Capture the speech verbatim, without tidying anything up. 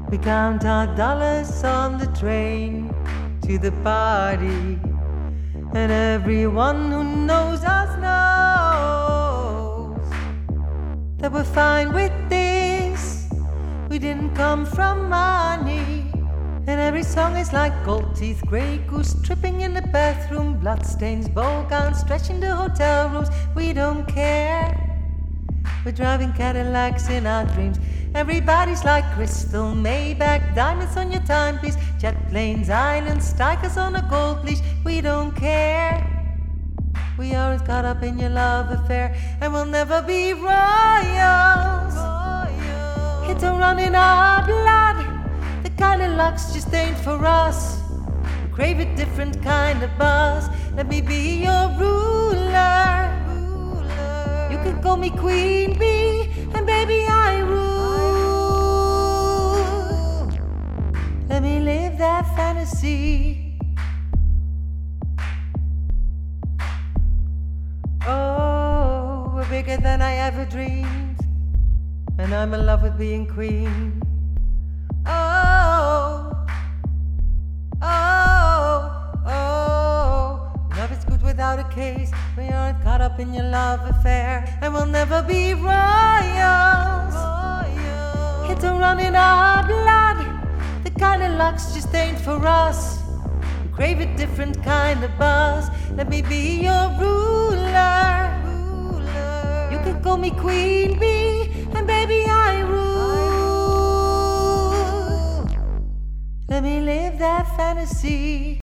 We count our dollars on the train to the party, and everyone who knows us knows that we're fine with this. We didn't come from money. And every song is like gold teeth, grey goose tripping in the bathroom, bloodstains, ball gowns, stretching the hotel rooms. We don't care. We're driving Cadillacs in our dreams. Everybody's like crystal, Maybach, diamonds on your timepiece, jet planes, islands, strikers on a gold leash. We don't care. We aren't caught up in your love affair, and we'll never be royals. Royals. It don't run in our blood. The kind of luck's just ain't for us. We crave a different kind of buzz. Let me be your ruler. ruler. You can call me Queen Bee, and baby I rule. Let me live that fantasy. Oh, we're bigger than I ever dreamed, and I'm in love with being queen. Oh, oh, oh, love is good without a case. We aren't caught up in your love affair, and we'll never be royals. royals. It don't run in our blood. The kind of luck's just ain't for us. We crave a different kind of buzz. Let me be your ruler. ruler. You can call me Queen Bee, and baby I rule. Let me live that fantasy.